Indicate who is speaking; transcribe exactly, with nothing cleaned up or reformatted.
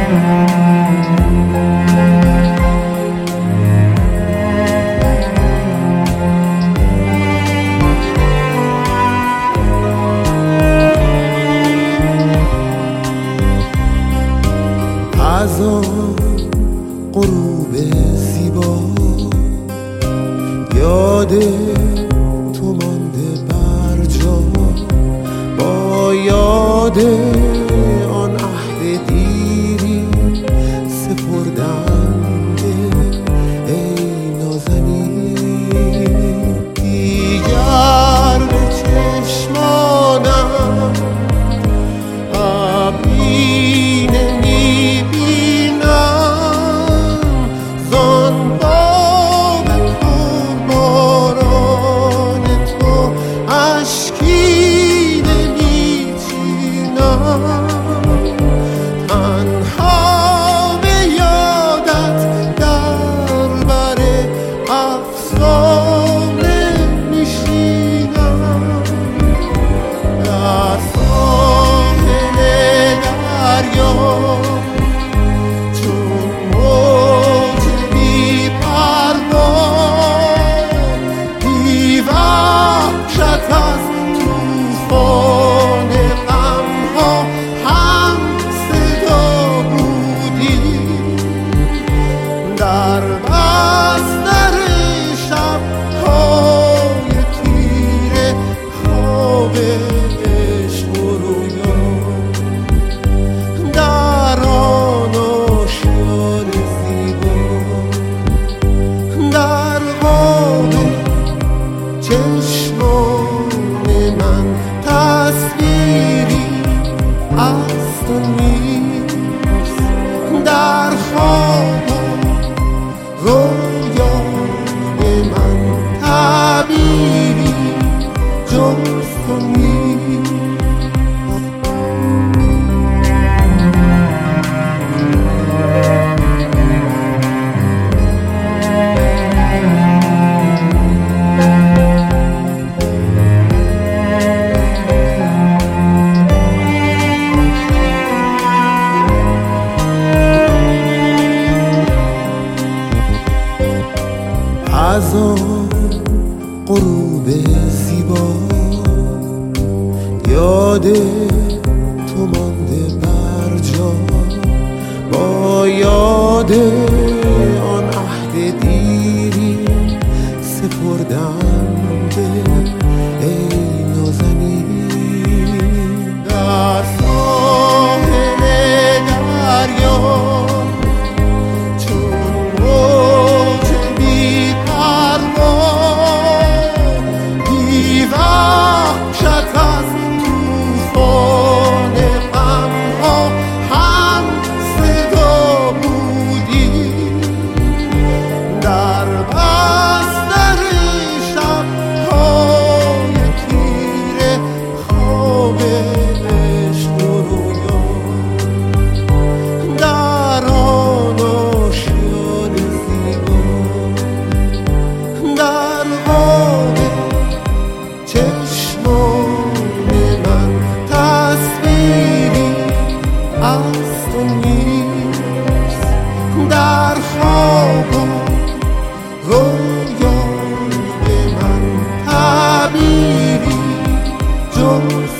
Speaker 1: از آن غروب زیبا یاد تو مانده بر جا، با یاد آن عهد دیری سپردم ای نازنین. دیگر به چشمانم ابری نمی‌بینم، زان باب پرباران تو اشکی نمی‌چینم. تنها به یادت در بر افسانه میشینم، در ساحل دریا چون موج بی‌پروا، بی وحشت از طوفان غم‌ها هم صدا بودی. در بستر شب‌های تیره خواب عشق و رویا، در آن آشیان زیبا، در خواب چشمان من تصویری از تو نیست. در خواب رویای من تعبیری جز تو نیست. از آن غروب زیبا یاد تو مانده بر جا، با یاد آن عهد دیری سپردم ای نازنین. در ساحل دریا چون موج بی‌پروا، بی وحشت از طوفان غم‌ها هم صدا بودی. در بستر شب‌های تیره خواب عشق و رویا، در آن آشیان زیبا، در خواب چشمان من تصویری از تو نیست. در خواب رویای من تعبیری جز